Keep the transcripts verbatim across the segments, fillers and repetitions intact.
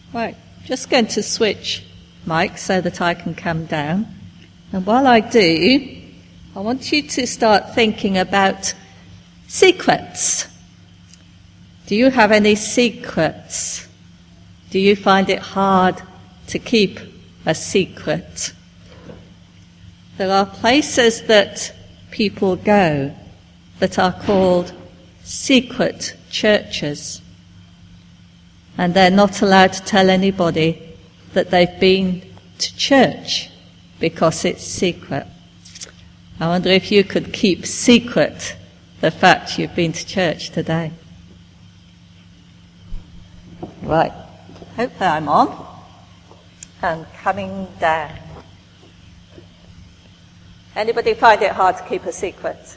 Right, just going to switch mic so that I can come down. And while I do, I want you to start thinking about secrets. Do you have any secrets? Do you find it hard to keep a secret? There are places that people go that are called secret churches. And they're not allowed to tell anybody that they've been to church because it's secret. I wonder if you could keep secret the fact you've been to church today. Right. Hopefully I'm on and coming down. Anybody find it hard to keep a secret?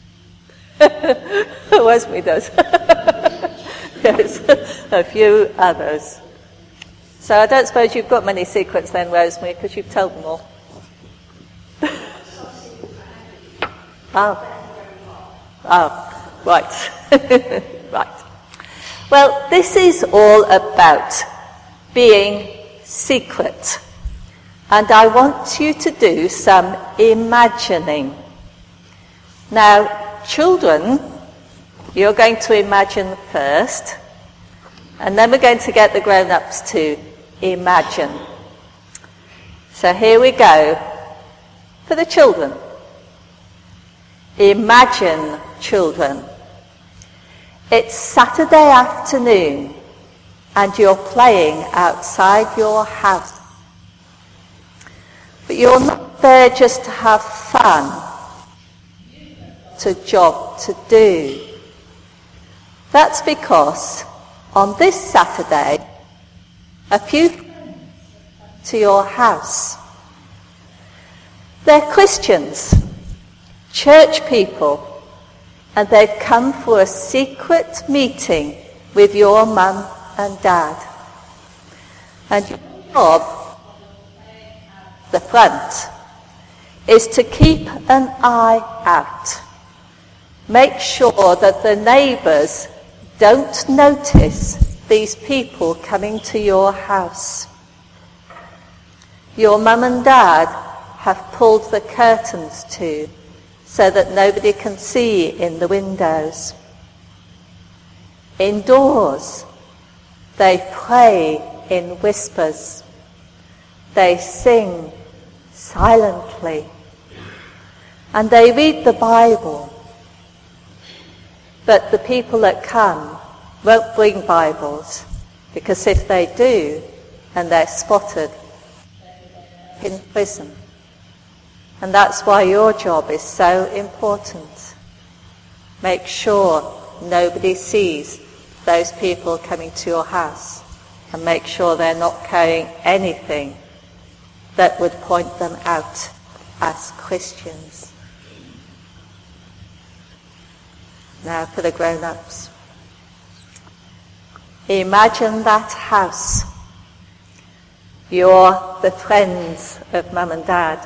Wesme does. Yes, a few others. So I don't suppose you've got many secrets then, Rosemary, because you've told them all. oh. Oh, right. Right. Well, this is all about being secret. And I want you to do some imagining. Now, children, you're going to imagine first, and then we're going to get the grown-ups to imagine. So here we go for the children. Imagine, children. It's Saturday afternoon, and you're playing outside your house. But you're not there just to have fun. It's a job to do. That's because on this Saturday, a few friends to your house. They're Christians, church people, and they've come for a secret meeting with your mum and dad. And your job, the front, is to keep an eye out. Make sure that the neighbours don't notice these people coming to your house. Your mum and dad have pulled the curtains to so that nobody can see in the windows. Indoors, they pray in whispers. They sing silently. And they read the Bible. But the people that come won't bring Bibles, because if they do, and they're spotted, in prison. And that's why your job is so important. Make sure nobody sees those people coming to your house, and make sure they're not carrying anything that would point them out as Christians. Now for the grown-ups. Imagine that house. You're the friends of mum and dad.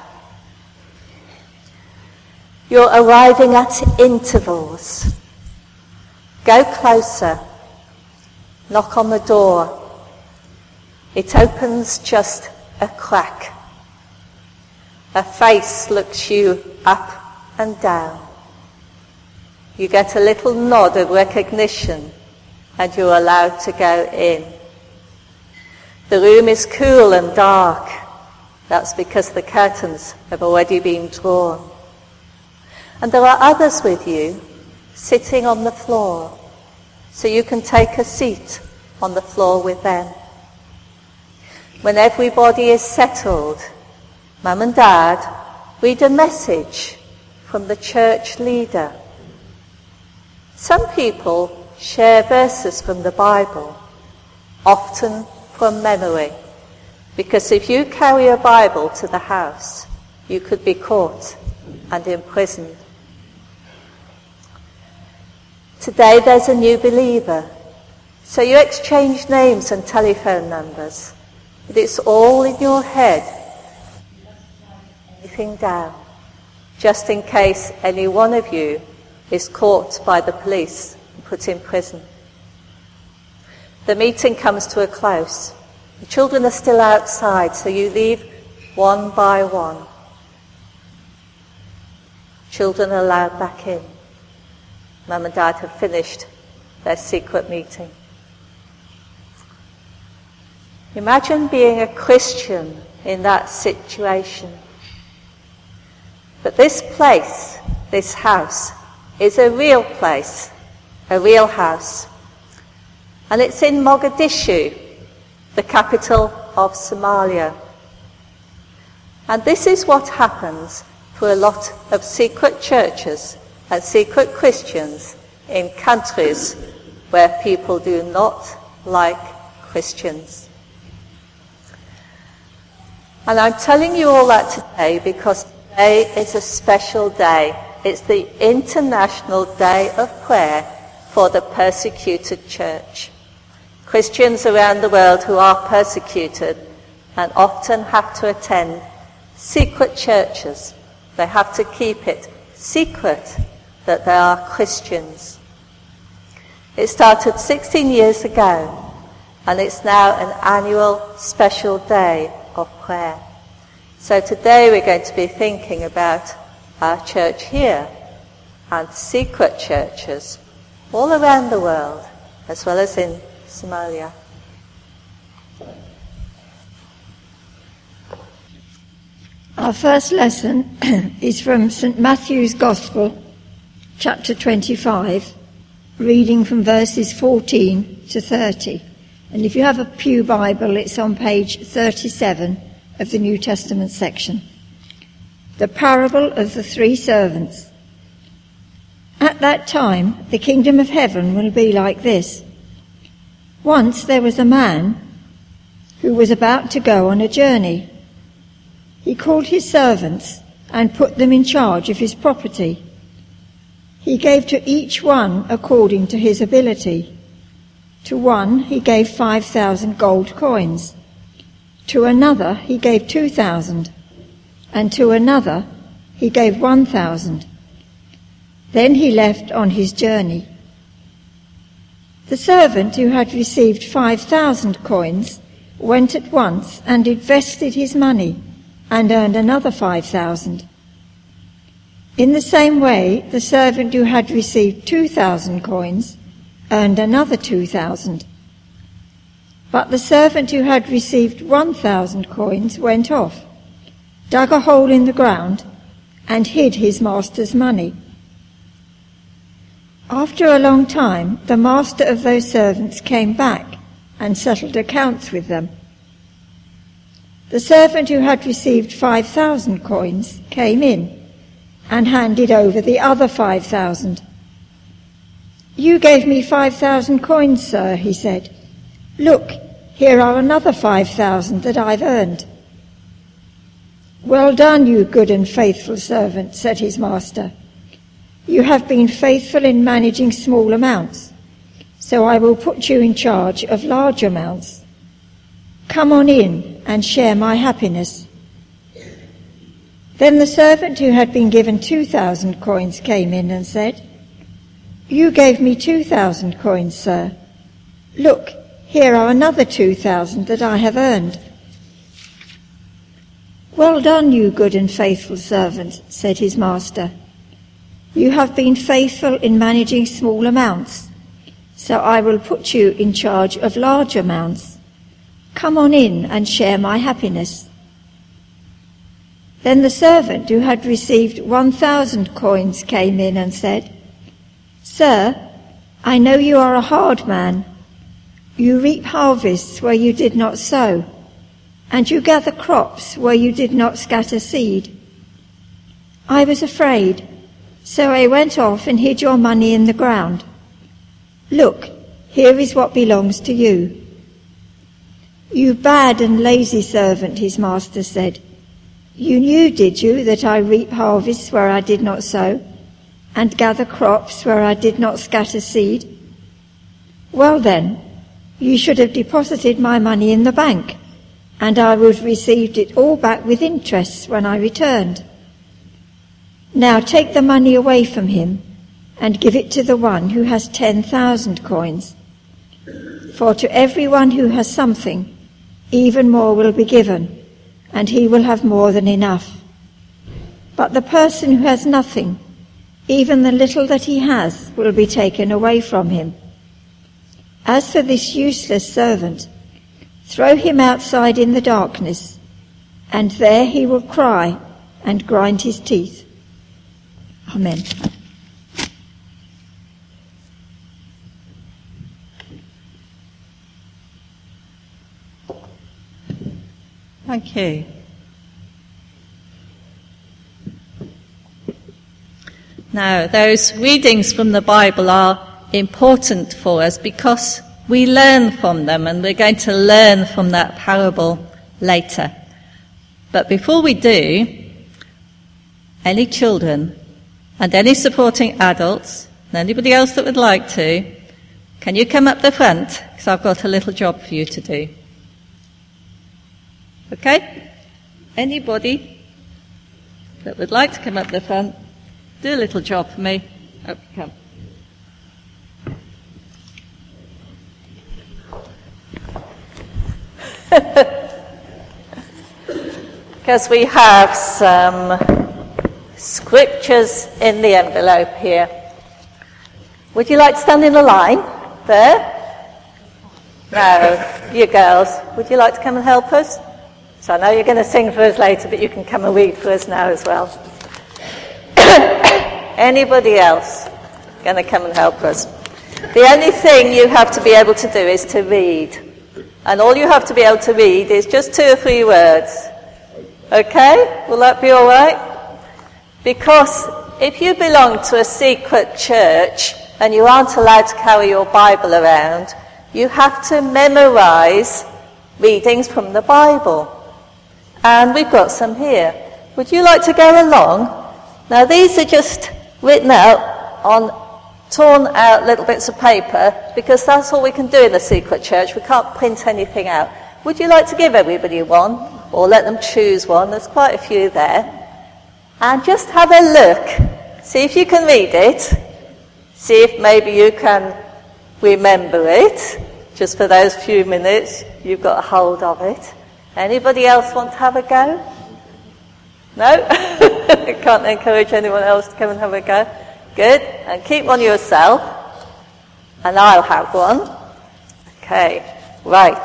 You're arriving at intervals. Go closer. Knock on the door. It opens just a crack. A face looks you up and down. You get a little nod of recognition, and you're allowed to go in. The room is cool and dark. That's because the curtains have already been drawn. And there are others with you, sitting on the floor, so you can take a seat on the floor with them. When everybody is settled, Mum and Dad read a message from the church leader. Some people share verses from the Bible, often from memory, because if you carry a Bible to the house, you could be caught and imprisoned. Today there's a new believer, so you exchange names and telephone numbers, but it's all in your head. Anything down, just in case any one of you is caught by the police and put in prison. The meeting comes to a close, The children are still outside, so you leave one by one. Children are allowed back in. Mum and Dad have finished their secret meeting. Imagine being a Christian in that situation. But this place, this house, is a real place, a real house. And it's in Mogadishu, the capital of Somalia. And this is what happens to a lot of secret churches and secret Christians in countries where people do not like Christians. And I'm telling you all that today because today is a special day. It's the International Day of Prayer for the Persecuted Church. Christians around the world who are persecuted and often have to attend secret churches. They have to keep it secret that they are Christians. It started sixteen years ago, and it's now an annual special day of prayer. So today we're going to be thinking about our church here and secret churches all around the world, as well as in Somalia. Our first lesson is from Saint Matthew's Gospel, chapter twenty-five, reading from verses fourteen to thirty. And if you have a Pew Bible, it's on page thirty-seven of the New Testament section. The parable of the three servants. At that time, the kingdom of heaven will be like this. Once there was a man who was about to go on a journey. He called his servants and put them in charge of his property. He gave to each one according to his ability. To one he gave five thousand gold coins. To another he gave two thousand. And to another he gave one thousand. Then he left on his journey. The servant who had received five thousand coins went at once and invested his money and earned another five thousand. In the same way, the servant who had received two thousand coins earned another two thousand. But the servant who had received one thousand coins went off, dug a hole in the ground, and hid his master's money. After a long time, the master of those servants came back and settled accounts with them. The servant who had received five thousand coins came in and handed over the other five thousand. You gave me five thousand coins, sir, he said. Look, here are another five thousand that I've earned. Well done, you good and faithful servant, said his master. You have been faithful in managing small amounts, so I will put you in charge of large amounts. Come on in and share my happiness. Then the servant who had been given two thousand coins came in and said, You gave me two thousand coins, sir. Look, here are another two thousand that I have earned. Well done, you good and faithful servant, said his master. You have been faithful in managing small amounts, so I will put you in charge of large amounts. Come on in and share my happiness. Then the servant who had received one thousand coins came in and said, Sir, I know you are a hard man. You reap harvests where you did not sow, and you gather crops where you did not scatter seed. I was afraid, so I went off and hid your money in the ground. Look, here is what belongs to you. You bad and lazy servant, his master said. You knew, did you, that I reap harvests where I did not sow, and gather crops where I did not scatter seed? Well then, you should have deposited my money in the bank, and I would have received it all back with interest when I returned. Now take the money away from him, and give it to the one who has ten thousand coins. For to everyone who has something, even more will be given, and he will have more than enough. But the person who has nothing, even the little that he has, will be taken away from him. As for this useless servant, throw him outside in the darkness, and there he will cry and grind his teeth. Amen. Thank you. Now, those readings from the Bible are important for us because we learn from them, and we're going to learn from that parable later. But before we do, any children and any supporting adults and anybody else that would like to, can you come up the front? Because I've got a little job for you to do. Okay? Anybody that would like to come up the front, do a little job for me. Up you come. Because we have some scriptures in the envelope here. Would you like to stand in the line there? No, you girls, would you like to come and help us? So I know you're going to sing for us later, but you can come and read for us now as well. Anybody else going to come and help us? The only thing you have to be able to do is to read. And all you have to be able to read is just two or three words. Okay? Will that be all right? Because if you belong to a secret church and you aren't allowed to carry your Bible around, you have to memorize readings from the Bible. And we've got some here. Would you like to go along? Now, these are just written out on torn out little bits of paper because that's all we can do in the secret church. We can't print anything out. Would you like to give everybody one or let them choose one? There's quite a few there. And just have a look. See if you can read it. See if maybe you can remember it. Just for those few minutes, you've got a hold of it. Anybody else want to have a go? No? I can't encourage anyone else to come and have a go. Good. And keep one yourself. And I'll have one. Okay. Right.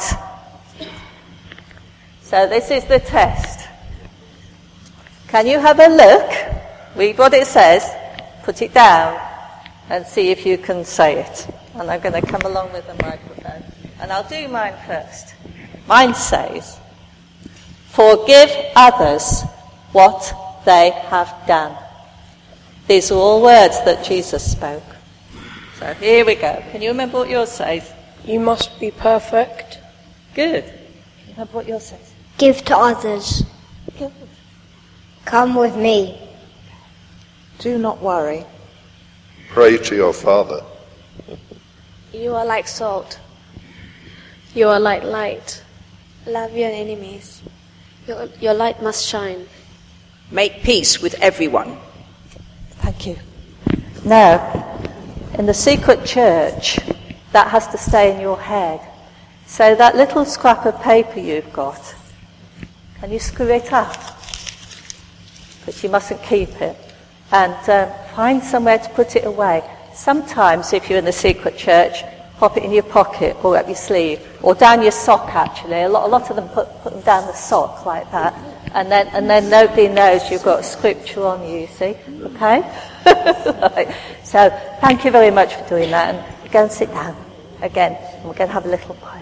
So this is the test. Can you have a look? Read what it says. Put it down. And see if you can say it. And I'm going to come along with the microphone. And I'll do mine first. Mine says, forgive others what they have done. These are all words that Jesus spoke. So here we go. Can you remember what yours says? You must be perfect. Good. Can you remember what yours says? Give to others. Good. Come with me. Do not worry. Pray to your Father. You are like salt. You are like light. Love your enemies. Your, your light must shine. Make peace with everyone. Thank you. Now, in the secret church, that has to stay in your head. So that little scrap of paper you've got, can you screw it up? But you mustn't keep it. And um, find somewhere to put it away. Sometimes, if you're in the secret church, pop it in your pocket or up your sleeve or down your sock, actually. A lot, a lot of them put, put them down the sock like that. And then, and then nobody knows you've got scripture on you, you see. Okay? Right. So, thank you very much for doing that. And go and sit down again. And we're going to have a little prayer.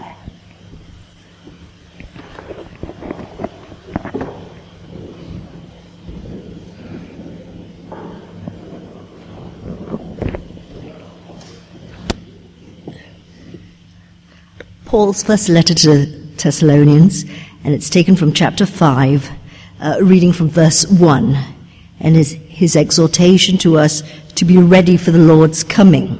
Paul's first letter to Thessalonians, and it's taken from chapter five, uh, reading from verse one, and his, his exhortation to us to be ready for the Lord's coming.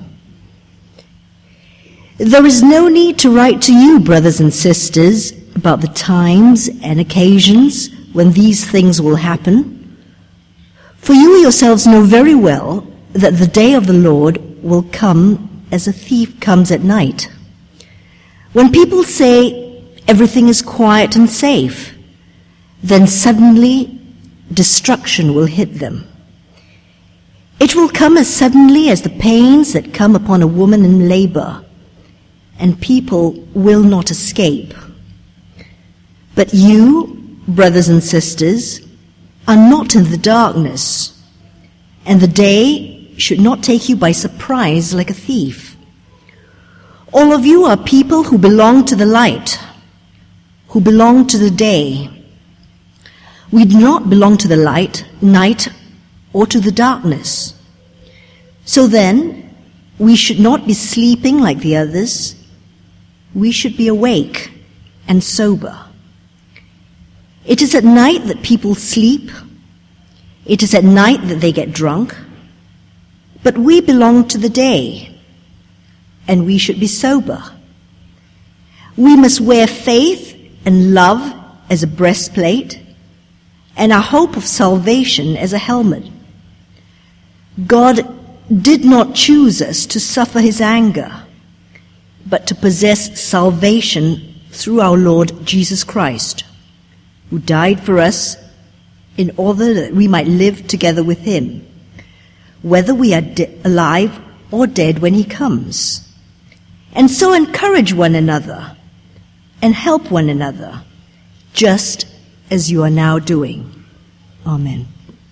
There is no need to write to you, brothers and sisters, about the times and occasions when these things will happen, for you yourselves know very well that the day of the Lord will come as a thief comes at night. When people say, everything is quiet and safe. Then suddenly, destruction will hit them. It will come as suddenly as the pains that come upon a woman in labor, and people will not escape. But you, brothers and sisters, are not in the darkness, and the day should not take you by surprise like a thief. All of you are people who belong to the light, who belong to the day. We do not belong to the light, night, or to the darkness. So then, we should not be sleeping like the others. We should be awake and sober. It is at night that people sleep. It is at night that they get drunk. But we belong to the day, and we should be sober. We must wear faith and love as a breastplate, and our hope of salvation as a helmet. God did not choose us to suffer his anger, but to possess salvation through our Lord Jesus Christ, who died for us in order that we might live together with him, whether we are de- alive or dead when he comes. And so encourage one another and help one another, just as you are now doing. Amen.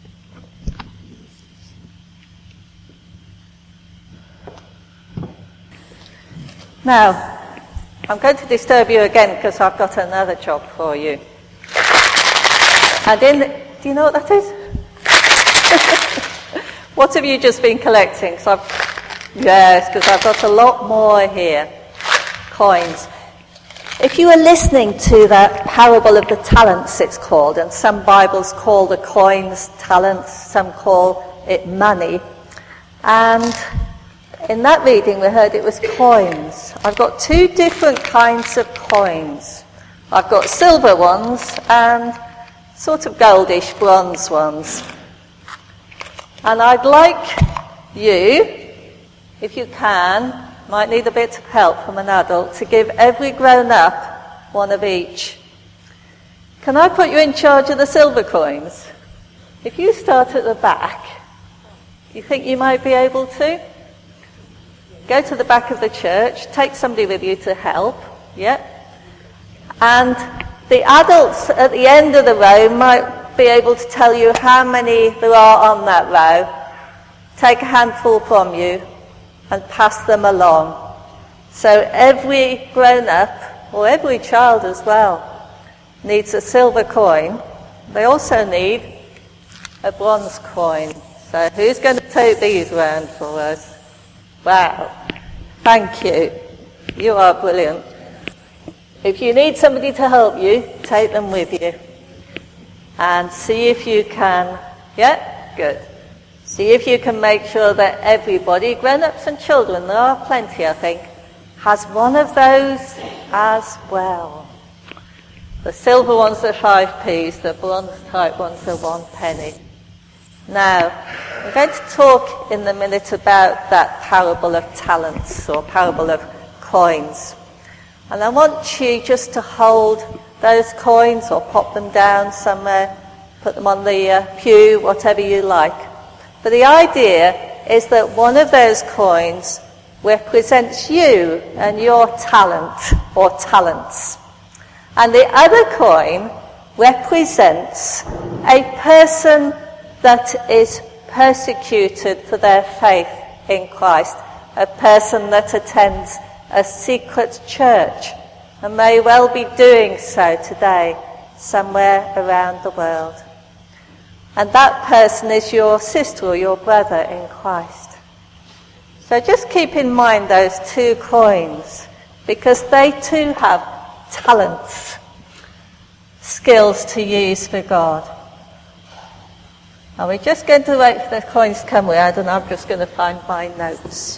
Now, I'm going to disturb you again because I've got another job for you. And in the, do you know what that is? What have you just been collecting? So I've, yes, because I've got a lot more here. Coins. If you were listening to that parable of the talents, it's called, and some Bibles call the coins talents, some call it money. And in that reading we heard it was coins. I've got two different kinds of coins. I've got silver ones and sort of goldish bronze ones. And I'd like you, if you can, might need a bit of help from an adult, to give every grown-up one of each. Can I put you in charge of the silver coins? If you start at the back, do you think you might be able to? Go to the back of the church, take somebody with you to help, yeah? And the adults at the end of the row might be able to tell you how many there are on that row. Take a handful from you and pass them along. So every grown-up, or every child as well, needs a silver coin. They also need a bronze coin. So who's going to take these round for us? Wow. Thank you. You are brilliant. If you need somebody to help you, take them with you. And see if you can, yeah? Good. See if you can make sure that everybody, grown-ups and children, there are plenty I think, has one of those as well. The silver ones are five p's, the bronze type ones are one penny. Now, we're going to talk in a minute about that parable of talents, or parable of coins. And I want you just to hold those coins or pop them down somewhere, put them on the uh, pew, whatever you like. But the idea is that one of those coins represents you and your talent or talents. And the other coin represents a person that is persecuted for their faith in Christ, a person that attends a secret church and may well be doing so today somewhere around the world. And that person is your sister or your brother in Christ. So just keep in mind those two coins, because they too have talents, skills to use for God. And we're just going to wait for the coins to come around, and I'm just going to find my notes.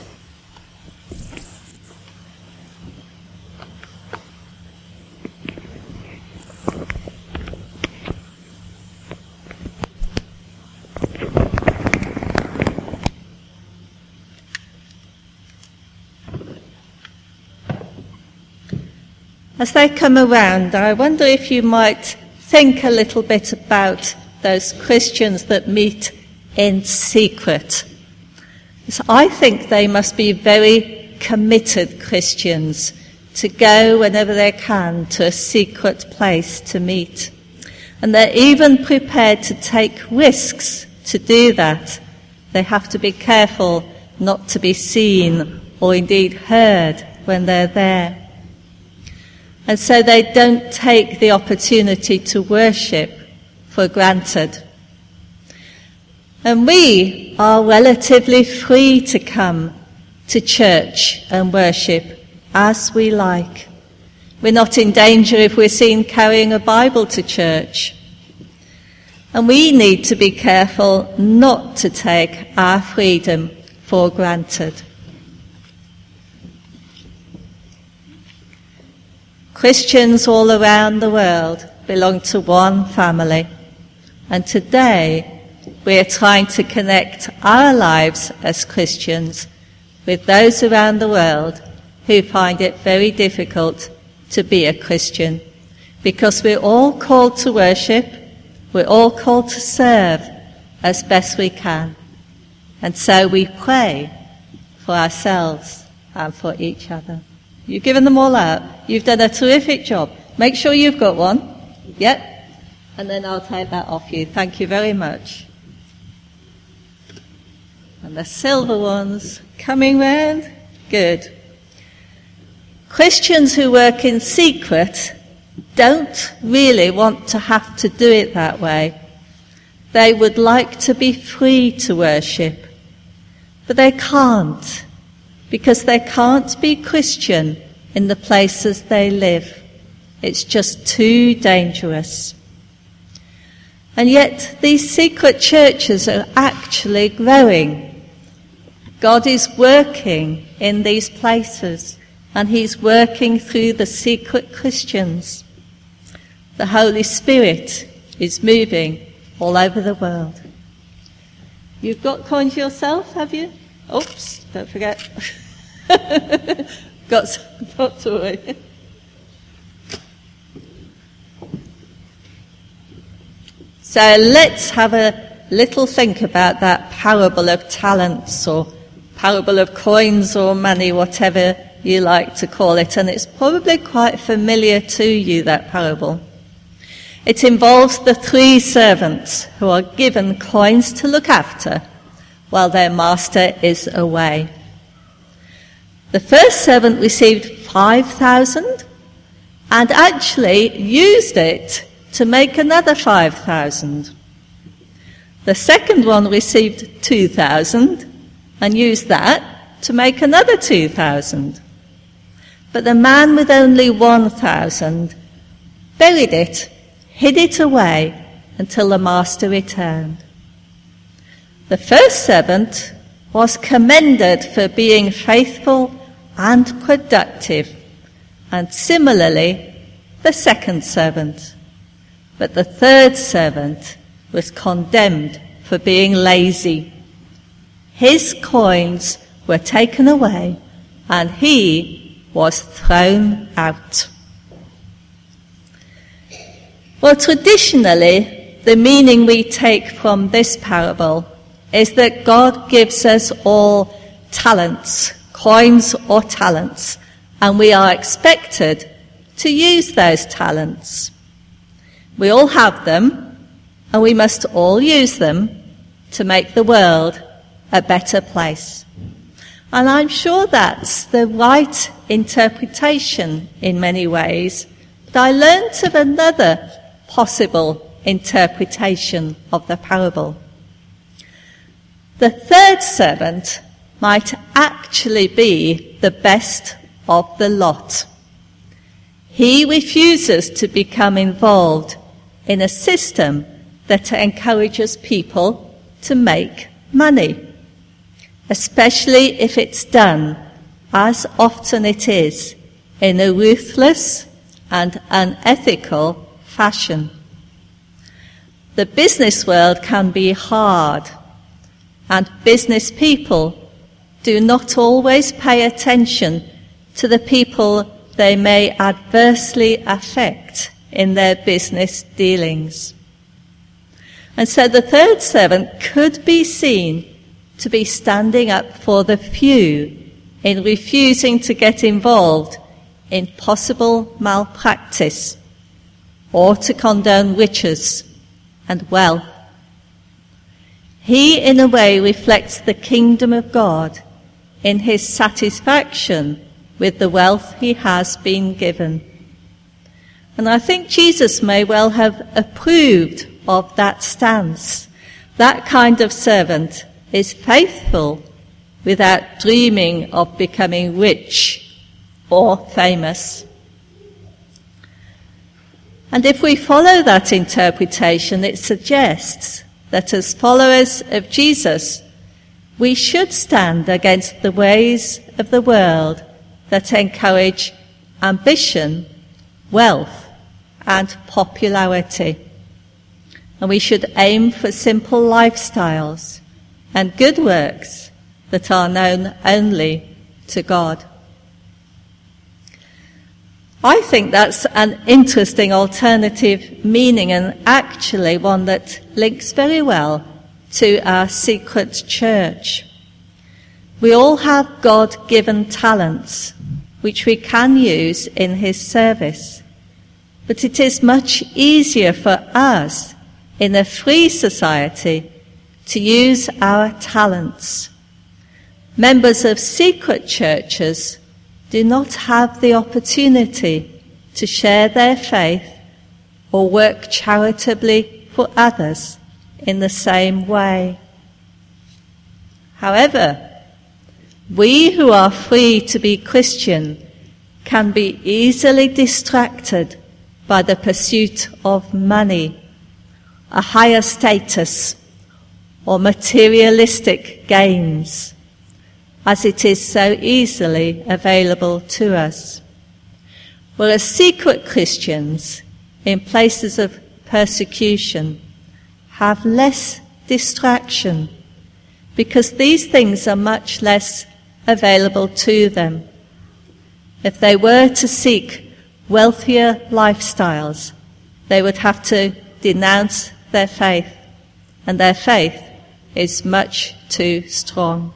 as they come around, I wonder if you might think a little bit about those Christians that meet in secret. So I think they must be very committed Christians to go whenever they can to a secret place to meet. And they're even prepared to take risks to do that. They have to be careful not to be seen or indeed heard when they're there. And so they don't take the opportunity to worship for granted. And we are relatively free to come to church and worship as we like. We're not in danger if we're seen carrying a Bible to church. And we need to be careful not to take our freedom for granted. Christians all around the world belong to one family. And today, we are trying to connect our lives as Christians with those around the world who find it very difficult to be a Christian, because we're all called to worship, we're all called to serve as best we can. And so we pray for ourselves and for each other. You've given them all out. You've done a terrific job. Make sure you've got one. Yep. And then I'll take that off you. Thank you very much. And the silver ones coming round. Good. Christians who work in secret don't really want to have to do it that way. They would like to be free to worship, but they can't, because they can't be Christian in the places they live. It's just too dangerous. And yet these secret churches are actually growing. God is working in these places, and he's working through the secret Christians. The Holy Spirit is moving all over the world. You've got coins yourself, have you? Oops, don't forget. Got some, not to worry. So let's have a little think about that parable of talents, or parable of coins or money, whatever you like to call it. And it's probably quite familiar to you, that parable. It involves the three servants who are given coins to look after while their master is away. The first servant received five thousand and actually used it to make another five thousand. The second one received two thousand and used that to make another two thousand. But the man with only one thousand buried it, hid it away until the master returned. The first servant was commended for being faithful and productive, and similarly the second servant. But the third servant was condemned for being lazy. His coins were taken away, and he was thrown out. Well, traditionally, the meaning we take from this parable is that God gives us all talents, coins or talents, and we are expected to use those talents. We all have them, and we must all use them to make the world a better place. And I'm sure that's the right interpretation in many ways, but I learnt of another possible interpretation of the parable. The third servant might actually be the best of the lot. He refuses to become involved in a system that encourages people to make money, especially if it's done, as often it is, in a ruthless and unethical fashion. The business world can be hard, and business people do not always pay attention to the people they may adversely affect in their business dealings. And so the third servant could be seen to be standing up for the few in refusing to get involved in possible malpractice or to condone riches and wealth. He, in a way, reflects the kingdom of God in his satisfaction with the wealth he has been given. And I think Jesus may well have approved of that stance. That kind of servant is faithful without dreaming of becoming rich or famous. And if we follow that interpretation, it suggests that as followers of Jesus, we should stand against the ways of the world that encourage ambition, wealth, and popularity. And we should aim for simple lifestyles and good works that are known only to God. I think that's an interesting alternative meaning, and actually one that links very well to our secret church. We all have God-given talents which we can use in his service, but it is much easier for us in a free society to use our talents. Members of secret churches do not have the opportunity to share their faith or work charitably for others in the same way. However, we who are free to be Christian can be easily distracted by the pursuit of money, a higher status, or materialistic gains, as it is so easily available to us. Whereas secret Christians, in places of persecution, have less distraction, because these things are much less available to them. If they were to seek wealthier lifestyles, they would have to denounce their faith, and their faith is much too strong.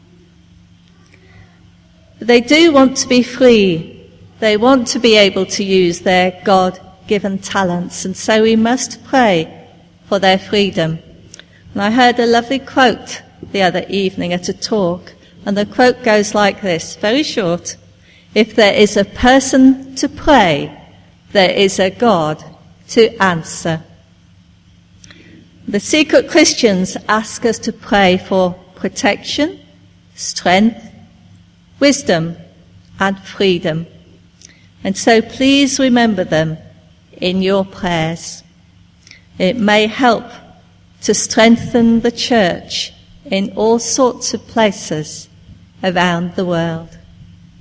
They do want to be free. They want to be able to use their God-given talents, and so we must pray for their freedom. And I heard a lovely quote the other evening at a talk, and the quote goes like this, very short: "If there is a person to pray, there is a God to answer." The secret Christians ask us to pray for protection, strength, wisdom, and freedom. And so please remember them in your prayers. It may help to strengthen the church in all sorts of places around the world.